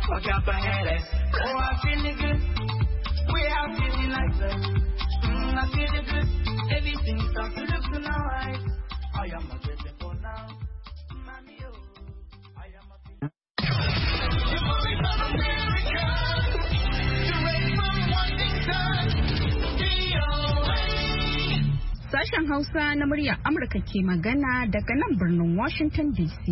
Fuck up a headache. Oh, I feel good. We are feeling like that. I feel good. Everything starts to look alright. I am a beautiful now. Mommy, oh. I am a Sashen Hausa na muryar Amurka ke magana daga nan birnin Washington DC.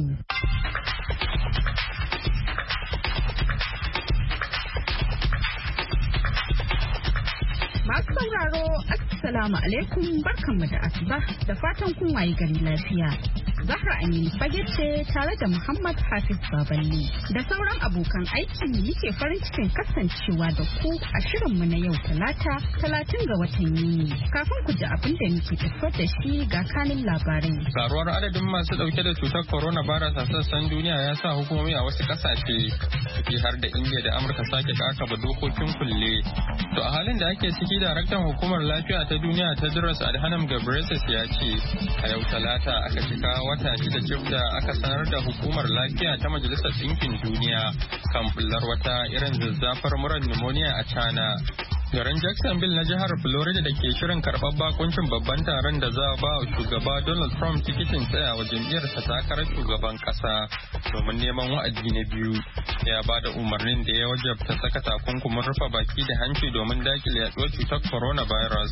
Masu sauraro, Assalamu alaikum, barkanmu da asuba da fatan kun waye gari lafiya. Zahra Aminu fage ce tare da Muhammad Hafiz Baballe da sauran abokan aiki yake farin cikin kasancewa da ku a shirinmu na yau Talata 30 ga watan Yuni. Kafin ku ji abin da muke tafiyar da shi ga kanin labarai. Karuwar adadin masu dauke da cutar coronavirus a sassan duniya ya sa hukumomi a wasu kasashe ciki har da India da Amurka sake kakaba dokokin kulle. To a halin da ake ciki, daraktan hukumar lafiya ta duniya Tedros Adhanom Ghebreyesus ya ce a yau Talata aka cika wata shida cif da aka sanar da hukumar lafiya ta Majalisar Ɗinkin Duniya kan bullar wata irin zazzafar murar pneumonia a China. Garin Jacksonville na jihar Florida da ke shirin karɓar bakuncin babban taron da za a ba wa shugaba Donald Trump tikitin tsayawa jam'iyyarsa takarar shugaban ƙasa domin neman wa'adi na biyu, ya ba da umarnin da ya wajabta saka takunkumin rufe baki da hanci domin dakile yaduwar cutar coronavirus.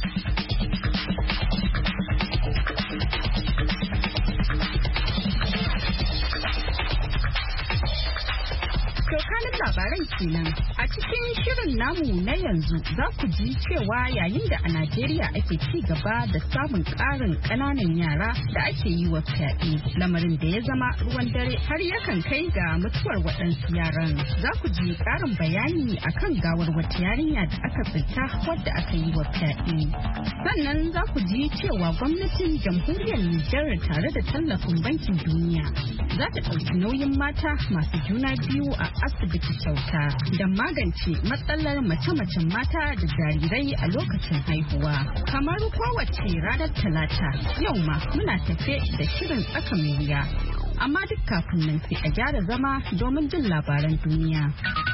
Kanin labaran kenan a cikin shirin namu na yanzu za ku ji cewa yayin da a Najeriya ake ci gaba da samun ƙarin ƙananan yara da ake yi wa fyaɗe, lamarin da ya zama ruwan dare har yakan kai ga mutuwar waɗansu yaran. Za ku ji ƙarin bayani akan gawar wata yarinya da aka tsinta wadda aka yi wa fyaɗe. Sannan za ku ji cewa gwamnatin jamhuriyar Nijar tare da tallafin bankin duniya za ta ɗauki nauyin mata masu juna biyu a asibiti kyauta da magance matsalar mace-macen mata da jarirai a lokacin haihuwa. Kamar kowace ranar Talata, yau ma muna tafe da shirin tsaka mai wuya. Amma duk kafin nan sai a gyara zama domin jin labaran duniya.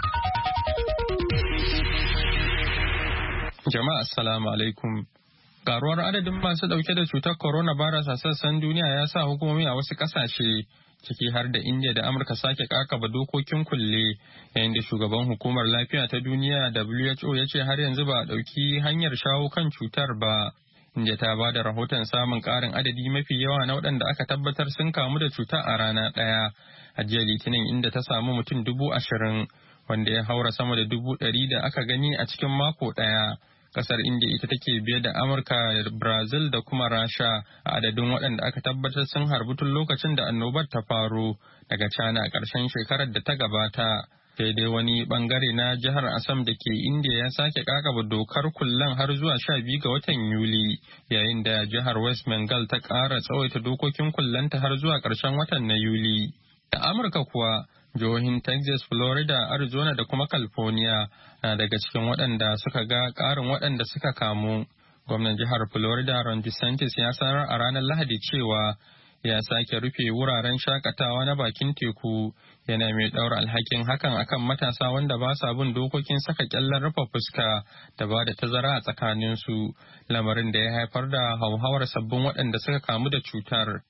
Jama'a assalamu alaikum. Karuwar adadin masu dauke da cutar coronavirus a sassan duniya ya sa hukumomi a wasu kasashe ciki har da India da Amurka sake kakaba dokokin kulle, yayin da shugaban hukumar lafiya ta duniya WHO ya ce har yanzu ba a ɗauki hanyar shawo kan cutar ba. India ta ba da rahoton samun ƙarin adadi mafi yawa na waɗanda aka tabbatar sun kamu da cuta a rana ɗaya a jiya Litinin, inda ta samu mutum 20,000, wanda ya haura sama da 100,000 da aka gani a cikin mako ɗaya. Kasar India ita take biye da Amurka, Brazil da kuma Rasha a adadin waɗanda aka tabbatar sun harbu tun lokacin da annobar ta faru daga China a ƙarshen shekarar da ta gabata. Sai dai wani bangare na jihar Assam da ke India ya sake kakaba dokar kullen har zuwa 12 ga watan Yuli, yayin da jihar West Bengal ta ƙara tsawaita dokokin kullenta har zuwa ƙarshen watan na Yuli. Da Amurka kuwa, jihohin Texas, Florida, Arizona da kuma California na daga cikin waɗanda suka ga ƙarin waɗanda suka kamu. Gwamnan jihar Florida Ron DeSantis ya sanar a ranar Lahadi cewa ya sake rufe wuraren shakatawa na bakin teku, yana mai ɗaura alhakin hakan akan matasa wanda ba sa bin dokokin saka ƙyallen rufe fuska da ba da tazara a tsakaninsu, lamarin da ya haifar da hauhawar sabbin waɗanda suka kamu da cutar.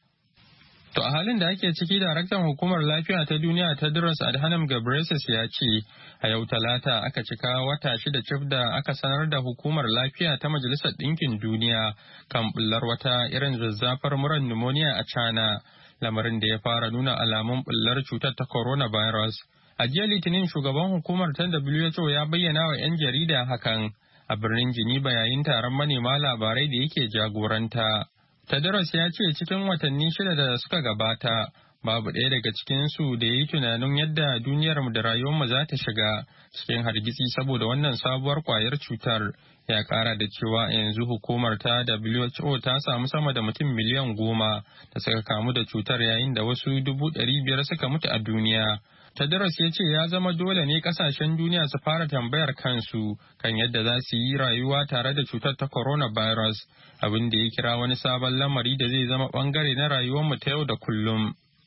To a halin da ake ciki, daraktan hukumar lafiya ta duniya Tedros Adhanom Ghebreyesus ya ce a yau Talata aka cika wata shida cif da aka sanar da hukumar lafiya ta Majalisar Ɗinkin Duniya kan bullar wata irin zazzafar murar pneumonia a China, lamarin da ya fara nuna alamun bullar cutar ta coronavirus. A jiya Litinin, shugaban hukumar ta WHO ya bayyana wa 'yan jarida hakan a birnin Geneva yayin taron manema labarai da yake jagoranta. Tedros ya ce cikin watanni 6 da suka gabata, babu ɗaya daga cikinsu da ya yi tunanin yadda duniyarmu da rayuwarmu za ta shiga cikin hargitsi saboda wannan sabuwar kwayar cutar. Ya ƙara da cewa yanzu hukumar ta WHO ta samu sama da mutum miliyan 10 da suka kamu da cutar, yayin da wasu 500,000 suka mutu a duniya. Tedros ya ce ya zama dole ne kasashen duniya su fara tambayar kansu kan yadda za su yi rayuwa tare da cutar ta coronavirus, abin da ya kira wani sabon lamari da zai zama bangare na rayuwarmu ta yau da kullum.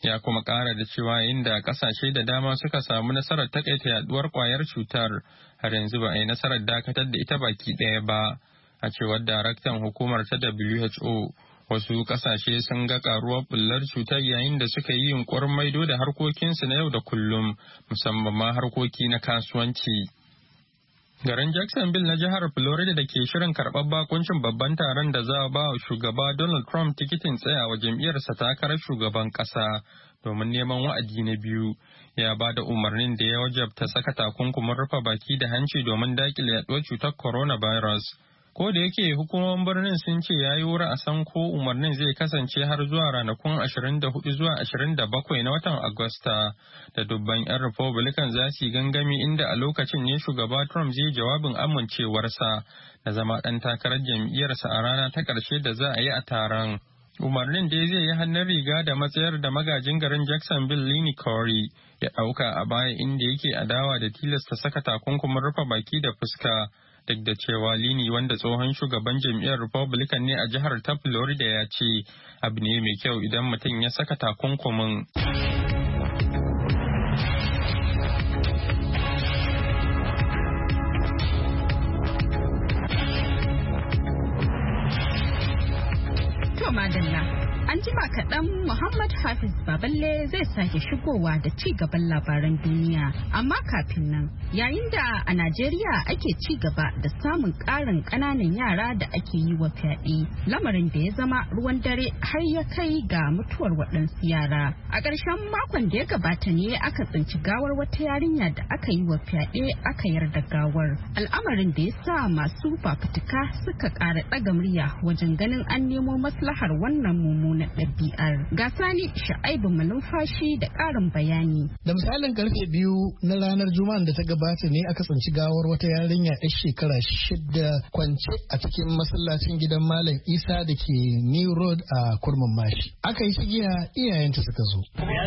Ya kuma ƙara da cewa inda ƙasashe da dama suka samu nasarar takaita yaduwar ƙwayar cutar, har yanzu ba a yi nasarar dakatar da ita baki ɗaya ba. A cewar daraktan hukumar ta WHO, wasu ƙasashe sun ga ƙaruwar bullar cutar yayin da suka yi yunƙurin maido da harkokinsu na yau da kullum, musamman ma harkoki na kasuwanci. Garin Jacksonville na jihar Florida da ke shirin karɓar bakuncin babban taron da za a ba wa shugaba Donald Trump tikitin tsayawa jam'iyyarsa takarar shugaban ƙasa domin neman wa'adi na biyu, ya ba da umarnin da ya wajabta saka takunkumin rufe baki da hanci domin daƙile yaɗuwar cutar coronavirus. Ko da yake hukumomin birnin sun ce ya yi wuri a san ko umarnin zai kasance har zuwa ranakun 24 zuwa 27 na watan Agusta, da dubban 'yan Republican za su yi gangami inda a lokacin ne shugaba Trump zai jawabin amincewarsa da zama ɗan takarar jam'iyyarsa a rana ta ƙarshe da za a yi a taron. Umarnin dai zai yi hannun riga da matsayar da magajin garin Jacksonville Lenny Corey ya ɗauka a baya inda yake adawa da tilasta saka takunkumin rufe baki da fuska. Duk da cewa Lini wanda tsohon shugaban jam'iyyar Republican ne a jihar ta Florida ya ce abu ne mai kyau idan mutum ya saka takunkumin. To madalla. An jima kaɗan Muhammad Hafiz Baballe zai sake shigowa da ci gaban labaran duniya. Amma kafin nan, yayin da a Najeriya ake ci gaba da samun ƙarin ƙananan yara da ake yi wa fyaɗe, lamarin da ya zama ruwan dare har ya kai ga mutuwar waɗansu yara. A ƙarshen makon da ya gabata ne aka tsinci gawar wata yarinya da aka yi wa fyaɗe aka yarda gawar. Al'amarin da ya sa masu fafutuka suka ƙara ɗaga murya wajen ganin an nemo maslahar wannan mummunan ɗabi'ar. Ga Sani Sha'aibu Malumfashi da ƙarin bayani. Da misalin karfe 2 na ranar Juma'an da ta gabata ne aka tsinci gawar wata yarinya 'yar shekara 6 kwance a cikin masallacin gidan Malam Isa da ke New Road a Kurmin Mashi. Aka yi cigiya iyayenta suka zo.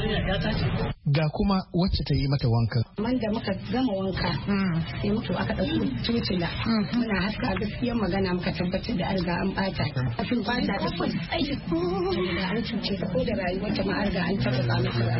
Ga kuma wacce ta yi mata wanka. Man da muka gama wanka sai mutu aka ɗauki tutula. Muna haska gaskiyar magana muka tabbatar da an riga an ɓata. Kafin ɓata da da an cuce ta ko da rayuwarta ma an riga an tabbata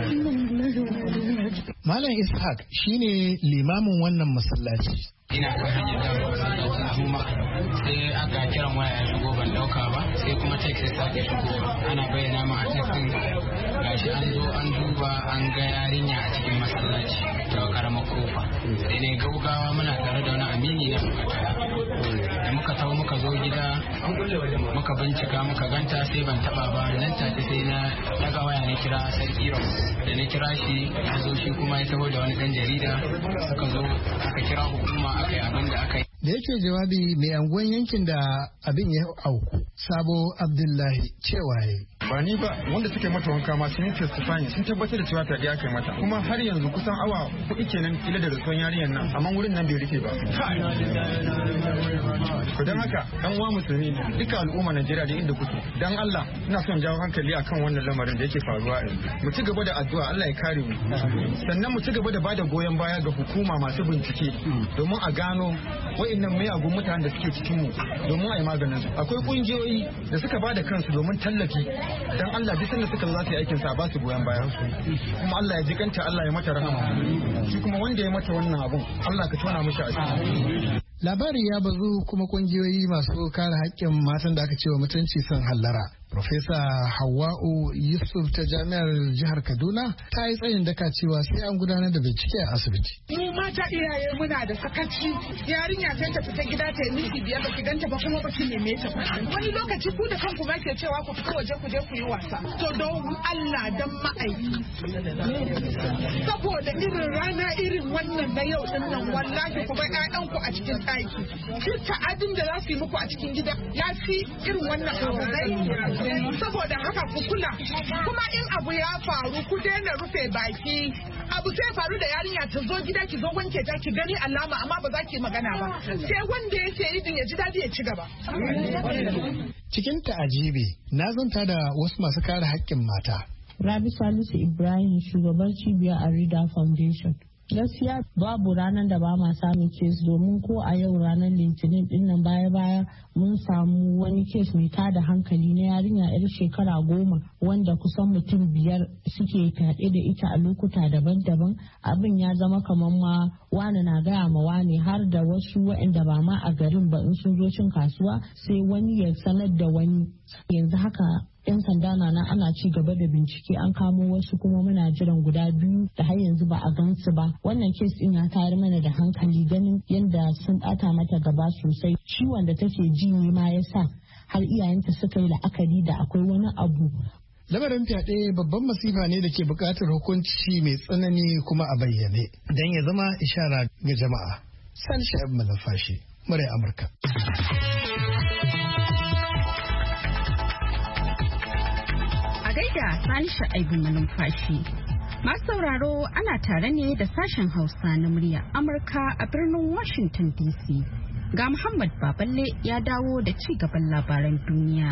mata. Malam Ishaq shine limamin wannan masallaci. Ina kan hanyar dawowa masallacin Juma'a sai aka kiran waya ya shigo ban dauka ba, sai kuma text ta ke shigo ana bayyana ma a text din gashi an zo an duba an ga yarinya a cikin masallaci ta karamar kofa. Sai ne gaugawa muna tare da wani amini na da muka tawo muka zo gida muka bincika muka ganta sai ban taba ba, nan take sai na daga waya na kira sarki Ro da na kira shi ya zo shi kuma ya taho da wani dan jarida suka zo aka kira hukuma aka yi abin da aka yi. Da yake jawabi mai anguwan yankin da abin ya auku, Sabo Abdullahi cewa ya ba ni ba wanda suke mata wanka ma sun testifying sun tabbatar da cewa ta ya kai mata, kuma har yanzu kusan awa 4 kenan kila da rasuwan yarinyar nan amma wurin nan bai rufe ba. Ko dan haka dan uwa musulmi duka al'umma Najeriya da inda kuke dan Allah ina son jawo hankali akan wannan lamarin da yake faruwa yanzu. Mu ci gaba da addu'a Allah ya kare mu, sannan mu ci gaba da bada goyon baya ga hukuma masu bincike domin a gano wa'annan miyagun mutanen da suke cikin mu domin a yi maganin su. Akwai kungiyoyi da suka bada kansu domin tallafi dan Allah duk sanda suka zo za su yi aikin sa ba su goyon baya, kuma Allah ya jikanta Allah ya mata rahama, shi kuma wanda ya mata wannan abun Allah ka tona mishi asiri. Labari ya bazu kuma kungiyoyi masu kare haƙƙin matan da aka ce wa mutunci sun hallara. Profesa Hawwa'u Yusuf ta Jami'ar Jihar Kaduna ta yi tsayin daka cewa sai an gudanar da bincike a asibiti. Mu mata iyaye muna da sakaci, yarinya sai ta fita gida ta yi miki biyar ba ki ganta ba kuma ba ki neme ta ba. Wani lokaci ku da kanku ba ke cewa ku fita waje ku je ku yi wasa. To don Allah dan ma'aiki. Saboda irin rana irin wannan na yau din nan wallahi ku bar ƴaƴanku a cikin ɗaki. Duk ta'adin da za su yi muku a cikin gida ya fi irin wannan abu. Saboda haka ku kula, kuma in abu ya faru ku daina rufe baki. Abu sai faru da yarinya ta zo gida ki zo wanke ta ki gani alama amma ba za ki magana ba, sai wanda yake idin ya ji dadi ya ci gaba. Cikin ta'ajibi na zanta da wasu masu kare haƙƙin mata. Rabi Salisu Ibrahim, shugabar cibiyar Arida Foundation. Gaskiya babu ranar da ba ma samun kes, domin ko a yau ranar Litinin din nan baya mun samu wani kes mai tada hankali na yarinya 'yar shekara 10 wanda kusan mutum 5 suke fyaɗe da ita a lokuta daban-daban. Abin ya zama kamar ma wani na gaya ma wani, har da wasu waɗanda ba ma a garin ba in sun zo cin kasuwa sai wani ya sanar da wani. Yanzu haka 'yan sanda na ana ci gaba da bincike, an kamo wasu kuma muna jiran guda 2 da har yanzu ba a gansu ba. Wannan kes din ya tayar mana da hankali ganin yadda sun bata mata gaba sosai. Ciwon da take ji ne ma yasa har iyayenta suka yi la'akari da akwai wani abu. Lamarin fyaɗe babban masifa ne da ke buƙatar hukunci mai tsanani kuma a bayyane don ya zama ishara ga jama'a. Sani Sha'ib Malafashi, murai Amurka. Gaida Sani Sha'ibin Malumfashi. Masu sauraro ana tare ne da sashen Hausa na murya Amurka a birnin Washington DC. Ga Muhammad Baballe ya dawo da ci gaban labaran duniya.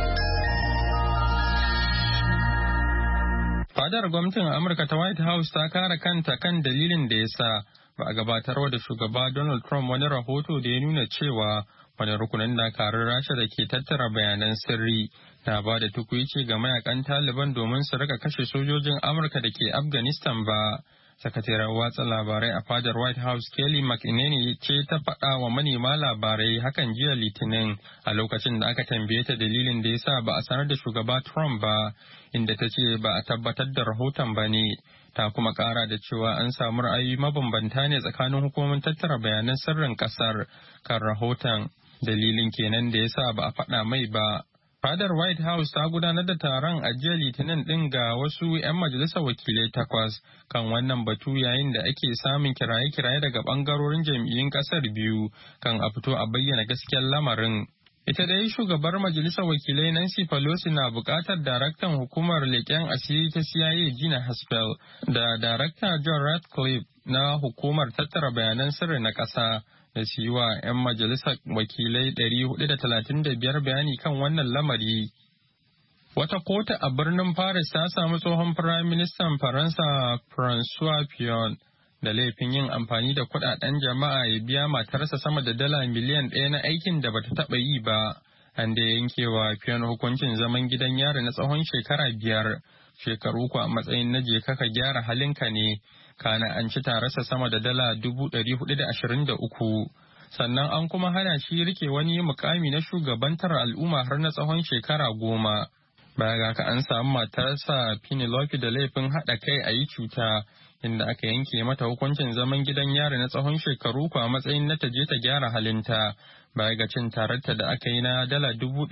Fadar gwamnatin Amurka ta White House ta kare kanta kan dalilin da ya sa ba a gabatarwa da shugaba Donald Trump wani rahoto da ya nuna cewa wani rukunin dakarun Rasha da ke tattara bayanan sirri na ba da tukuici ga mayakan Taliban domin su rika kashe sojojin Amurka da ke Afghanistan ba. Sakataren watsa labarai a fadar White House Kelly McEnany ce ta faɗa wa manema labarai hakan jiya Litinin a lokacin da aka tambaye ta dalilin da ya sa ba a sanar da shugaba Trump ba, inda ta ce ba a tabbatar da rahoton ba ne. Ta kuma ƙara da cewa an samu ra'ayi mabambanta ne tsakanin hukumomin tattara bayanan sirrin ƙasar kan rahoton. Dalilin kenan da ya sa ba a faɗa mai ba. Fadar White House ta gudanar da taron a jiya Litinin ɗin ga wasu 'yan majalisar wakilai 8 kan wannan batu yayin da ake samun kiraye-kiraye daga ɓangarorin jam'iyyun ƙasar biyu kan a fito a bayyana gaskiyar lamarin. Ita dai shugabar majalisar wakilai Nancy Pelosi na buƙatar daraktan hukumar leƙen asiri ta CIA Gina Haspel da darakta John Ratcliffe na hukumar tattara bayanan sirri na ƙasa da su yi wa 'yan majalisar wakilai 435 bayani kan wannan lamari. Wata kotu a birnin Paris ta samu tsohon Firaministan Faransa François Fillon da laifin yin amfani da kudaden jama'a ya biya matarsa sama da dala miliyan 1 na aikin da bata taba yi ba. An da yankewa Fillon hukuncin zaman gidan yari na tsawon shekara 5, shekaru ku a matsayin na je kaka gyara halinka ne. Kana an ci tararsa sama da dala 423. Sannan an kuma hana shi rike wani mukami na shugabantar al'umma har na tsawon shekara 10. Baya ga ka an samu matarsa Penelope da laifin haɗa kai a yi cuta, inda aka yanke mata hukuncin zaman gidan yari na tsawon shekaru a matsayin na ta je ta gyara halinta. Baya ga cin tararta da aka yi na dala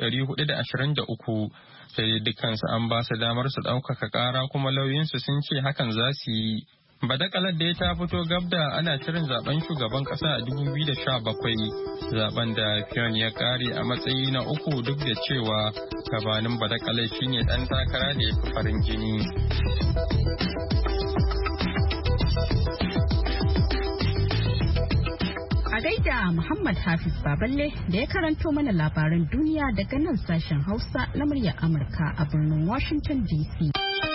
423, sai dukansu an ba su damar su ɗaukaka ƙara kuma lauyinsu sun ce hakan za su yi. Badakalar da ya ta fito gab da ana shirin zaben shugaban kasa a 2017, zaben da Fillon ya kare a matsayi na 3 duk da cewa gabanin badakalar shine dan takara da ya fi farin jini. A gaida Muhammad Hafiz Baballe da ya karanto mana labaran duniya daga nan sashen Hausa na muryar Amurka a birnin Washington DC.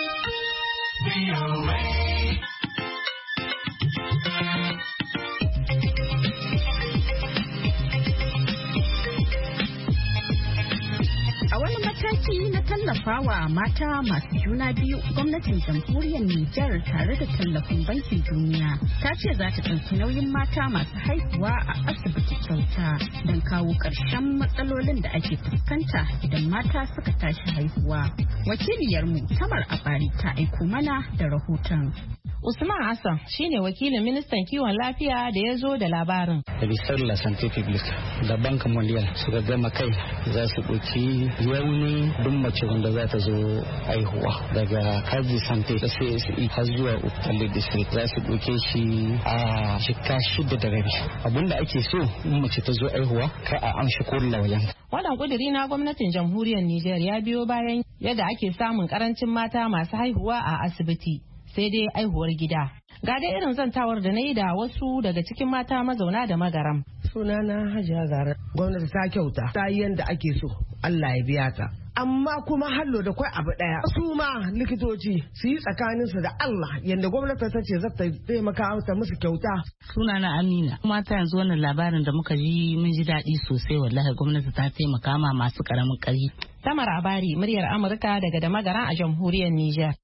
Na tallafawa mata masu juna biyu, gwamnatin jamhuriyar Nijar tare da tallafin bankin duniya ta ce za ta ɗauki nauyin mata masu haihuwa a asibiti kyauta don kawo ƙarshen matsalolin da ake fuskanta idan mata suka tashi haihuwa. Wakiliyarmu Tamar Abari ta aiko mana da rahoton. Usman Hassan shine wakilin ministan kiwon lafiya da ya zo da labarin. Ministar la Santé Publique da Bank Mondial suka gama kai za su ɗauki yauni duk mace wanda za ta zo aihuwa daga kaji Santé da CSE har zuwa Uptali District za su ɗauke shi a shika 6.5. Abinda ake so in mace ta zo aihuwa ka a amshi kulla wajen. Wannan kuduri na gwamnatin jamhuriyar Nijar ya biyo bayan yadda ake samun karancin mata masu haihuwa a asibiti. Sai dai aihuwar gida. Ga dai irin zantawar da na yi da wasu daga cikin mata mazauna da Magaram. Sunana Hajiya Zara. Gwamnati ta kyauta, ta yi yanda ake so, Allah ya biya ta. Amma kuma hallo da kwai abu daya, su ma likitoci su yi tsakaninsu da Allah yadda gwamnati ta ce za ta taimaka ta musu kyauta. Sunana Amina. Mata yanzu wannan labarin da muka ji mun ji daɗi sosai, wallahi gwamnati ta taimaka ma masu ƙaramin ƙarfi. Tamar Abari, muryar Amurka daga Damagara a jamhuriyar Nijar.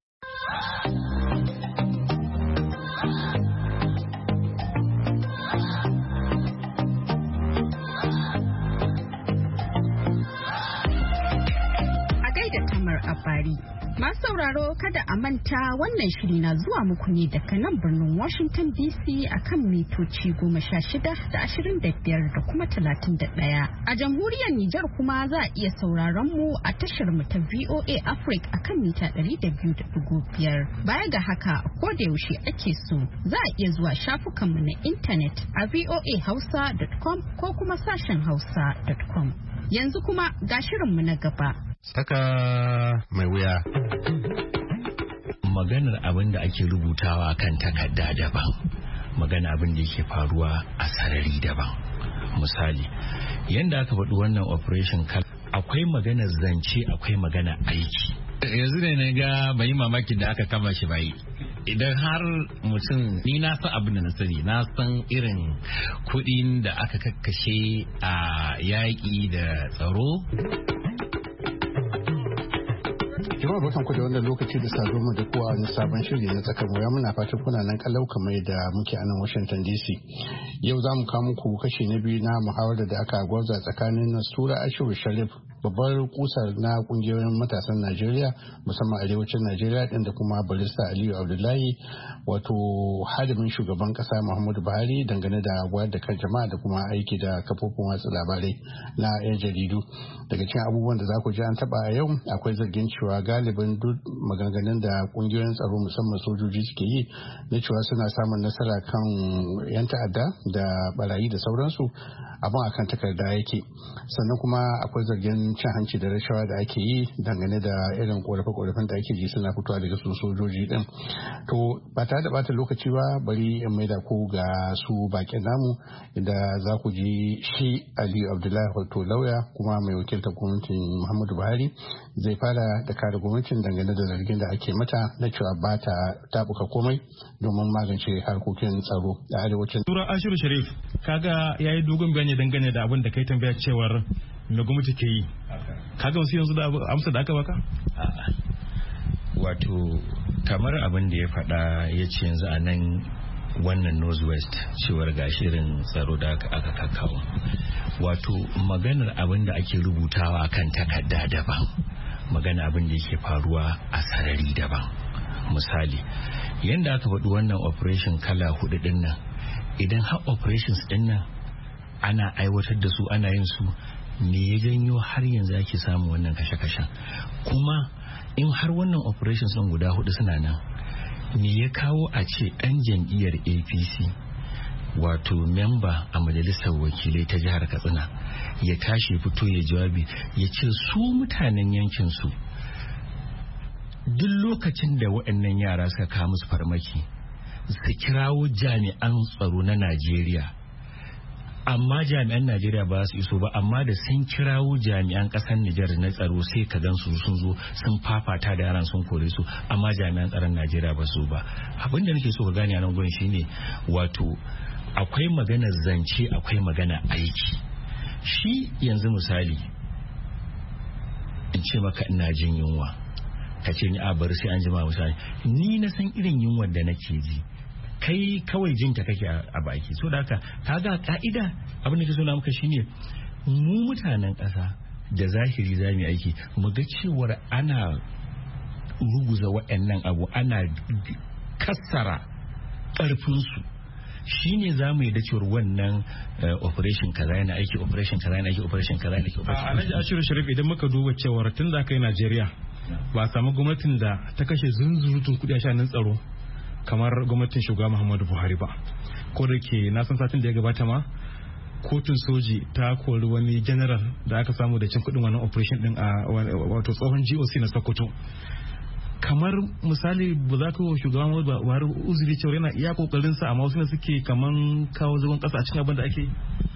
Abari. Masu sauraro kada a manta wannan shiri na zuwa muku ne daga nan birnin Washington DC akan mitoci 16 da 25 da kuma 31. A jamhuriyar Nijar kuma za a iya sauraron mu a tashar mu ta VOA Africa akan mita 200.5. Baya ga haka ko da yaushe ake so za a iya zuwa shafukan mu na intanet a voahausa.com ko kuma sashen hausa.com. Yanzu kuma ga shirin mu na gaba. Saka mai wuya. Maganar abin da ake rubutawa kan takarda daban, magana abin da yake faruwa a sarari daban. Misali, yadda aka faɗi wannan operation akwai maganar zance, akwai magana aiki. Yanzu ne na ga bai mamaki da aka kama shi bai. Idan har mutum, ni na san abin da na sani, na san irin kuɗin da aka kakkashe a yaƙi da tsaro. Jama'a barkan ku da wannan lokaci da sado mu da kowa wani sabon shiri na tsakar wuya, muna fatan kuna nan kalau kamar da muke a nan Washington DC. Yau za mu kawo muku kashi na biyu na muhawarar da aka gwaza tsakanin Nastura Ashiru Sharif, babbar kusar na kungiyoyin matasan Najeriya musamman arewacin Najeriya din, da kuma Barista Aliyu Abdullahi, wato hadimin shugaban kasa Muhammadu Buhari, dangane da wayar da kan jama'a da kuma aiki da kafofin watsa labarai na 'yan jaridu. Daga cikin abubuwan da za ku ji an taba a yau akwai zargin cewa galibin duk maganganun da kungiyoyin tsaro musamman sojoji suke yi na cewa suna samun nasara kan 'yan ta'adda da barayi da sauransu, abin akan takarda yake. Sannan kuma akwai zargin cin hanci da rashawa da ake yi dangane da irin korafe-korafen da ake ji suna fitowa daga su sojoji din. To ba tare da bata lokaci ba, bari in maida ku ga su bakin namu, inda za ku ji shi Aliyu Abdullahi, wato lauya kuma mai wakiltar gwamnatin Muhammadu Buhari, zai fara da kare gwamnatin dangane da zargin da ake mata na cewa ba ta tabuka komai domin magance harkokin tsaro a arewacin. Tura Ashiru Sharif, kaga yayi dogon bayani dangane da abin da kai tambaya cewar me gwamnati ke yi. Kaga wasu yanzu da amsa da aka baka? Wato kamar abin da ya faɗa, ya ce yanzu a nan wannan Northwest cewar ga shirin tsaro da aka kakkawo. Wato maganar abin da ake rubutawa kan takarda daban, magana abin da yake faruwa a sarari daban. Misali, yadda aka faɗi wannan operation kala 4 din nan, idan har operations din nan ana aiwatar da su, ana yin su, me ya janyo har yanzu ake samu wannan kashe-kashen? Kuma in har wannan operations din guda 4 suna nan, me ya kawo a ce ɗan jam'iyyar APC, wato memba a majalisar wakilai ta jihar Katsina, ya tashi fito ya jawabi ya ce su mutanen yankin su duk lokacin da waɗannan yara suka kawo musu farmaki su kirawo jami'an tsaro na Najeriya, amma jami'an Najeriya ba su iso ba, amma da sun kirawo jami'an ƙasar Nijar na tsaro sai ka gan su sun zo sun fafata da yaran sun kore su, amma jami'an tsaron Najeriya ba su ba. Abin da nake so ka gane a nan gurin shine, wato akwai magana zance, akwai magana aiki. Shi yanzu misali in ce maka ina jin yunwa, ka ce ni a bari sai an jima. Misali, ni na san irin yunwar da nake ji, kai kawai jinta kake a baki. So da haka kaga ka'ida abin da ke so na muka shine, mu mutanen ƙasa da zahiri za mu aiki mu ga cewar ana ruguza waɗannan abu, ana kassara ƙarfinsu, shine za mu yi da cewar wannan operation kaza yana aiki, operation kaza yana aiki, operation kaza yana aiki. Alhaji Ashiru Sharif, idan muka duba cewar tun da aka yi Najeriya ba a samu gwamnatin da ta kashe zunzurutun kuɗi a shanin tsaro kamar gwamnatin shugaba Muhammadu Buhari ba. Ko da ke na san satin da ya gabata ma kotun soji ta kori wani general da aka samu da cin kuɗin wannan operation din a wato tsohon GOC na Sokoto. Kamar misali, ba za ka shugaban Muhammadu Buhari uzuri cewa yana iya kokarin sa, amma wasu ne suke kaman kawo zagon kasa a cikin abin da ake yi.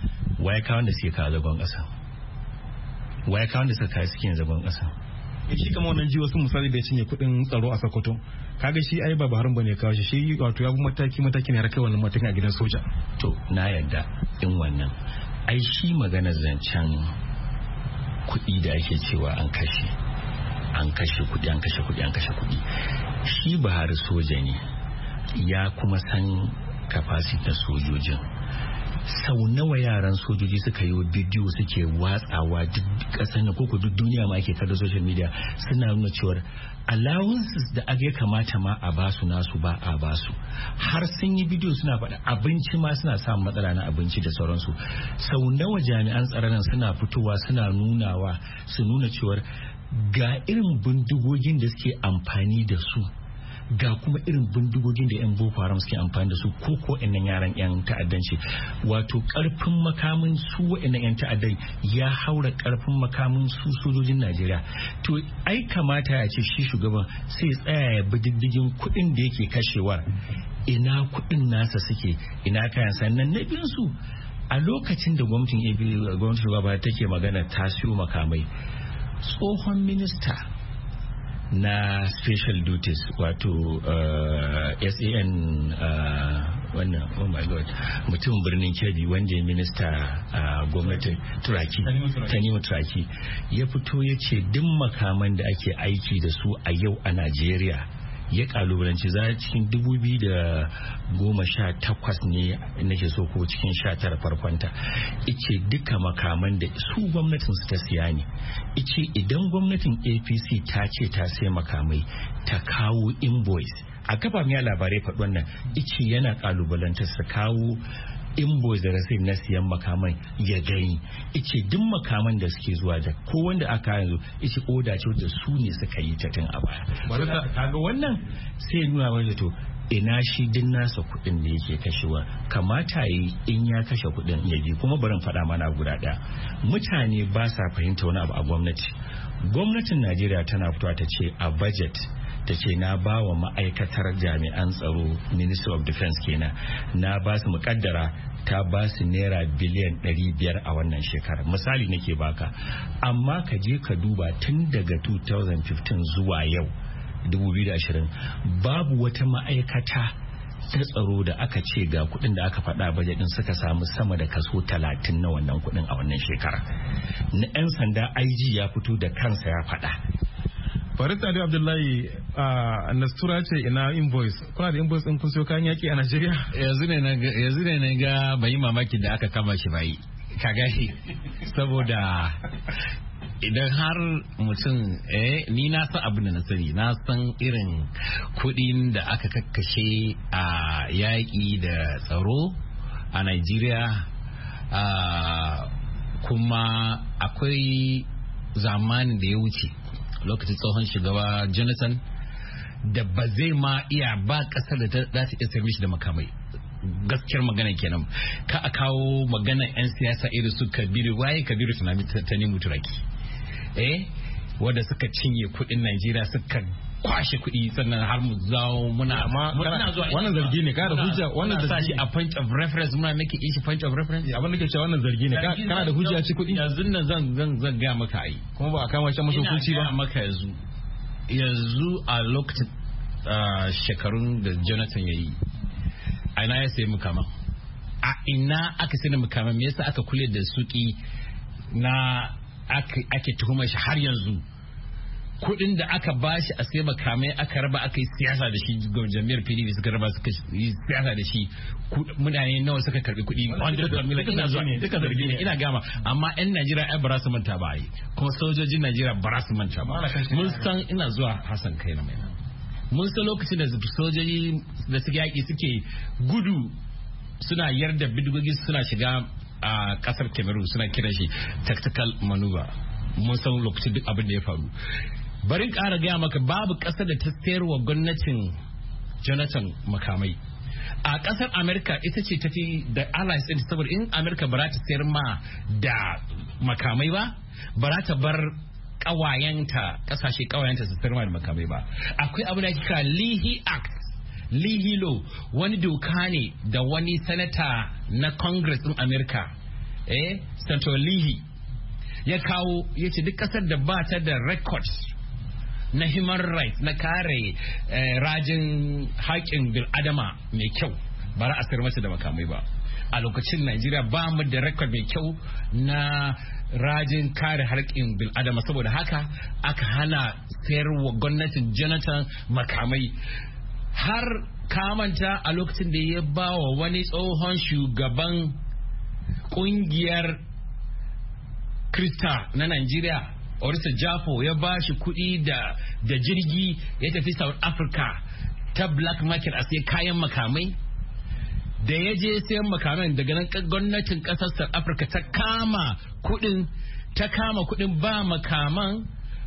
waye kawon da suke kawo zagon ƙasa waye kawon da suka kawo suke yin zagon ƙasa shi kama wannan ji wasu misali da ya cinye kuɗin tsaro a Sokoto kaga shi ai ba Buhari bane kawo shi wato ya bi mataki ne har kai wannan matakin a gidan soja. To na yadda in wannan ai shi maganar zancen kuɗi da ake cewa an kashe kuɗi shi Buhari soja ne ya kuma san capacity na sojojin. Sau nawa yaran sojoji suka yi bidiyo suke watsawa duk kasar na koko duk duniya ma ake kada social media suna nuna cewar allowances da aka kamata ma a basu nasu ba a basu har sun yi bidiyo suna faɗa abinci ma suna samun matsala na abinci da sauransu. Sau nawa jami'an tsaron suna fitowa suna nunawa su nuna cewar ga irin bindigogin da suke amfani da su ga kuma irin bindigogin da 'yan Boko Haram suke amfani da su ko innan yaran 'yan ta'addanci wato karfin makamin su wa'annan 'yan ta'addan ya haura karfin makamin su sojojin Najeriya. To ai kamata ya ce shi shugaban sai tsaya ya bi diddigin kuɗin da yake kashewar ina kuɗin nasa suke ina kayan sannan na biyun su a lokacin da gwamnatin shugaba take magana ta siyo makamai tsohon minista na special duties wato SAN wannan oh my god mutum birnin Kebbi wanda ya minista gwamnatin Tanimu Turaki ya fito ya ce duk makaman da ake aiki da su a yau a Najeriya ya kalubalanci za cikin 2018 ne nake so ko cikin 19 farkonta ice duka makaman da su gwamnatin su ta siya ne ice idan gwamnatin APC ta ce ta sai makamai ta kawo invoice a kafa mai labarai faɗi nan ice yana kalubalanta su kawo invoice da rasit na siyan makaman ya gani ice duk makaman da suke zuwa da ko wanda aka yanzu ice oda ce da su ne suka yi ta tun a baya kaga wannan sai nuna wanda to ina shi din nasa kuɗin da yake kashewa kamata yi in ya kashe kuɗin ya ji kuma barin faɗa mana guda ɗaya mutane ba sa fahimta wani abu a gwamnatin Najeriya tana fitowa ta ce a budget ta ce na ba wa ma'aikatar jami'an tsaro Ministry of Defense kenan na ba su mukaddara ta ba su naira biliyan 500 a wannan shekarar misali nake baka amma ka je ka duba tun daga 2015 zuwa yau 2020 babu wata ma'aikata ta tsaro da aka ce ga kudin da aka faɗa bajet din suka samu sama da kaso 30 na wannan kudin a wannan shekara na 'yan sanda IG ya fito da kansa ya faɗa. Farista Ali Abdullahi a Nastura ce ina invoice kuna da invoice din kun siyo kayan yaki a Najeriya yanzu ne na ga bai mamaki da aka kama shi bai ka gashi saboda idan har mutum ni na san abin da na sani na san irin kuɗin da aka kakkashe a yaƙi da tsaro a Najeriya kuma akwai zamanin da ya wuce lokacin tsohon shugaba Jonathan da ba zai ma iya ba kasar da za ta iya sayar mishi da makamai gaskiyar magana kenan ka a kawo magana 'yan siyasa irin su Kabiru Tunami Tanimu Turaki wanda suka cinye kudin Najeriya suka kwashe kudi sannan har mu zawo muna zuwa wannan zargi ne ka da hujja wannan zargi a point of reference muna make shi point of reference abin da ke cewa wannan zargi ne kana da hujja ci kudi yanzu nan zan ga maka ai kuma ba a kama shi masa hukunci ba maka yanzu a lokacin shekarun da Jonathan yayi a ina ya sayi mukama a ina aka sai mukama me yasa aka kule da suki na ake tuhumar shi har yanzu kudin da aka bashi a sai makamai aka raba aka yi siyasa da shi ga jami'ar PDP suka raba suka yi siyasa da shi mutane nawa suka karbi kudi 100 million ina zuwa ne duka zargi ne ina gama amma yan Najeriya ai ba su manta ba ai kuma sojojin Najeriya ba su manta ba mun san ina zuwa Hassan kai na mai mun san lokacin da sojoji da suke yaki suke gudu suna yarda bidigogi suna shiga a kasar Cameroon suna kiran shi tactical maneuver mun san lokacin duk abin da ya faru barin ƙara gaya maka babu ƙasar da ta sayar wa gwamnatin Jonathan makamai a ƙasar Amerika ita ce tafi da allies din saboda in Amerika ba ta sayar ma da makamai ba ta bar ƙasashe ƙawayenta su sayar ma da makamai ba akwai abin da ake kira Leahy Act Leahy Law wani doka ne da wani sanata na Congress din Amerika Santolihi ya kawo ya ce duk kasar da ba ta da records na human rights na kare rajin haƙƙin bil'adama mai kyau ba za a sayar masa da makamai ba. A lokacin Najeriya ba mu da record mai kyau na rajin kare harkin bil'adama, saboda haka aka hana sayarwa gwamnatin Jonathan makamai. Har kamanta a lokacin da ya ba wa wani tsohon shugaban kungiyar Krista na Najeriya, Orisa Jafo, ya ba shi kuɗi da jirgi ya tafi South Africa ta black market a sai kayan makamai. Da ya je sayan makaman, daga nan gwamnatin kasar South Africa ta kama kudin ba makaman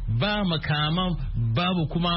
babu kuma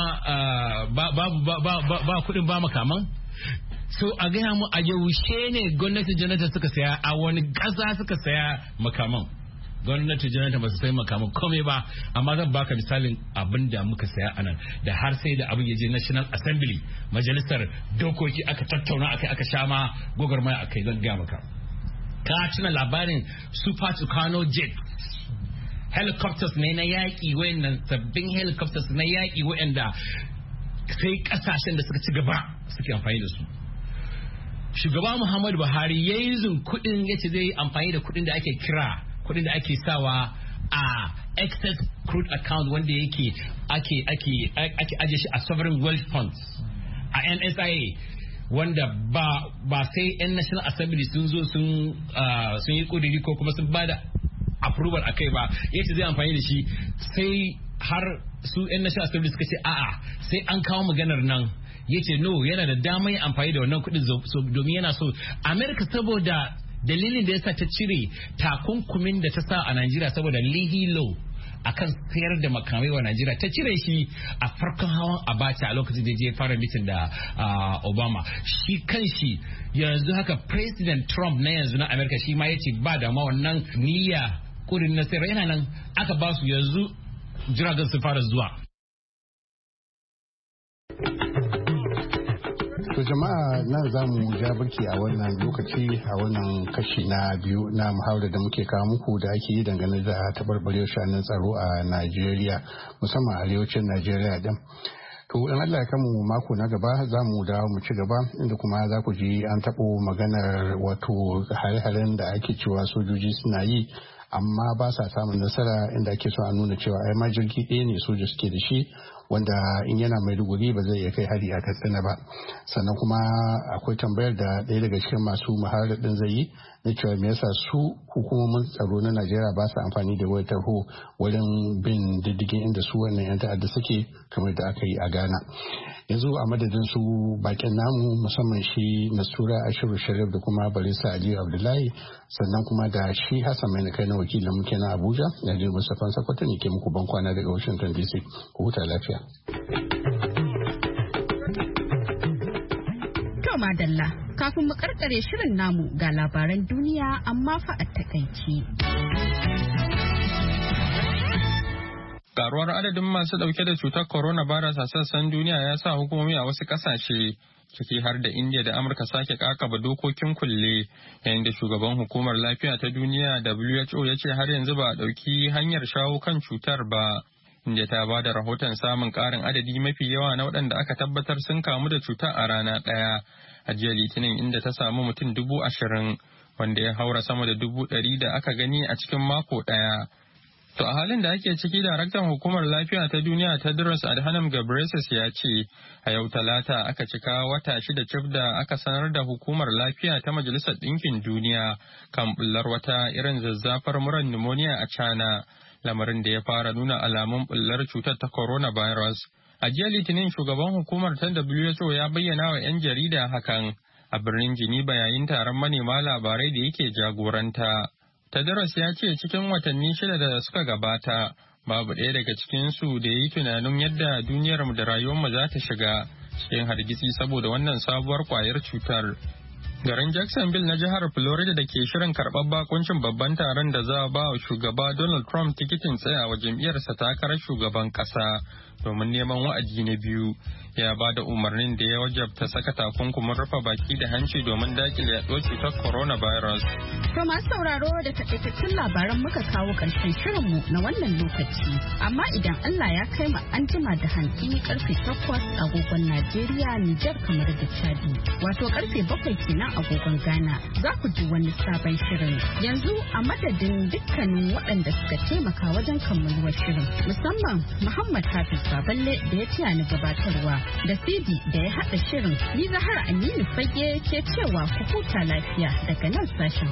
ba kudin ba makaman. So a gaya mu a yaushe ne gwamnatin Jonathan suka saya, a wani kasa suka saya makaman? Gwamnatin Jonathan ba su sai makaman komai ba, amma zan baka misalin abin da muka saya anan, da har sai da abin ya je National Assembly, majalisar dokoki, aka tattauna akai, aka sha ma gwagwarmaya akai. Zan gaya maka, ka tuna labarin Super Tucano jet, helicopters ne na yaƙi, wayannan sabbin helicopters na yaƙi wayanda sai kasashen da suka ci gaba suke amfani da su. Shugaba Muhammadu Buhari ya yi kuɗin, ya ce zai amfani da kuɗin da ake kira kudin da ake sawa a excess crude account, wanda yake ake aje shi a sovereign wealth funds a NSIA, wanda ba sai 'yan National Assembly sun zo sun yi kudiri ko kuma sun bada approval a kai ba, yace zai amfani da shi. Sai har su 'yan National Assembly suka ce a'a sai an kawo maganar nan. Yace no, yana da damar amfani da wannan kudin domin yana so America, saboda dalilin da yasa ta cire takunkumin da ta sa a Najeriya saboda Leahy Law akan sayar da makamai wa Najeriya, ta cire shi a farkon hawan Abacha a lokacin da je fara mitin da Obama. Shi kanshi yanzu haka President Trump na yanzu na America shi ma yace ba da ma wannan niyya kurin na sayar, yana nan aka ba su, yanzu jiragen su fara zuwa. To jama'a nan za mu ja birki a wannan lokaci, a wannan kashi na biyu na muhawarar da muke kawo muku da ake yi dangane da taɓarɓarewar shanun tsaro a Najeriya, musamman a arewacin Najeriya din. To in Allah ya kamu mako na gaba za mu dawo mu ci gaba, inda kuma za ku ji an taɓo maganar wato hare-haren da ake cewa sojoji suna yi amma ba sa samun nasara, inda ake so a nuna cewa ai ma jirgi ɗaya ne soja suke da shi, wanda in yana Maiduguri ba zai iya kai hari a Katsina ba. Sannan kuma akwai tambayar da ɗaya daga cikin masu muhawarar din zai yi na cewa me yasa su hukumomin tsaro na Najeriya ba su amfani da wayar tarho wurin bin diddigin inda su wannan 'yan ta'adda suke kamar da aka yi a Ghana. Yanzu a madadin su bakin namu, musamman shi Nasura Ashiru Sharif da kuma Barista Aliyu Abdullahi, sannan kuma da shi Hassan Mai kai na wakilin muke na Abuja, Najeriya Mustapha Sakwato ne ke muku ban kwana daga Washington DC. Ku huta lafiya. To madalla, kafin mu karkare shirin namu ga labaran duniya amma fa a takaici. Karuwar adadin masu dauke da cutar coronavirus a sassan duniya ya sa hukumomi a wasu kasashe, ciki har da India da Amurka, sake kakaba dokokin kulle, yayin da shugaban hukumar lafiya ta duniya WHO ya ce har yanzu ba a dauki hanyar shawo kan cutar ba. India ta ba da rahoton samun karin adadi mafi yawa na waɗanda aka tabbatar sun kamu da cutar a rana ɗaya a jiya Litinin, inda ta samu mutum 20,000, wanda ya haura sama da 100,000 da aka gani a cikin mako ɗaya. To a halin da ake ciki, daraktan hukumar lafiya ta duniya Tedros Adhanom Ghebreyesus ya ce a yau Talata aka cika wata 6 cif da aka sanar da hukumar lafiya ta Majalisar Ɗinkin Duniya kan bullar wata irin zazzafar murar pneumonia a China, lamarin da ya fara nuna alamun bullar cutar ta coronavirus. A jiya Litinin, shugaban hukumar ta WHO ya bayyana wa 'yan jarida hakan a birnin Geneva yayin taron manema labarai da yake jagoranta. Tedros ya ce cikin watanni 6 da suka gabata babu ɗaya daga cikinsu da ya yi tunanin yadda duniyarmu da rayuwarmu za ta shiga cikin hargitsi saboda wannan sabuwar kwayar cutar. Garin Jacksonville na jihar Florida da ke shirin karɓar bakuncin babban taron da za a ba wa shugaba Donald Trump tikitin tsayawa jam'iyyarsa takarar shugaban ƙasa domin neman wa'adi na biyu ya ba da umarnin da ya wajabta saka takunkumin rufe baki da hanci domin dakile yaɗuwar cutar coronavirus. To masu sauraro da takaitattun labaran muka kawo ƙarshen shirinmu na wannan lokaci. Amma idan Allah ya kai mu an jima da hantsi karfe 8 agogon Najeriya, Nijar kamar da Chadi. Wato karfe 7 kenan agogon Ghana. Za ku ji wani sabon shirin. Yanzu a madadin dukkanin waɗanda suka taimaka wajen kammaluwar shirin. Musamman Muhammad Hafiz Baballe da ya tiya ni gabatarwa da Sidi da ya haɗa shirin. Ni Zahra Aminu Fage ke cewa ku huta lafiya daga nan sashen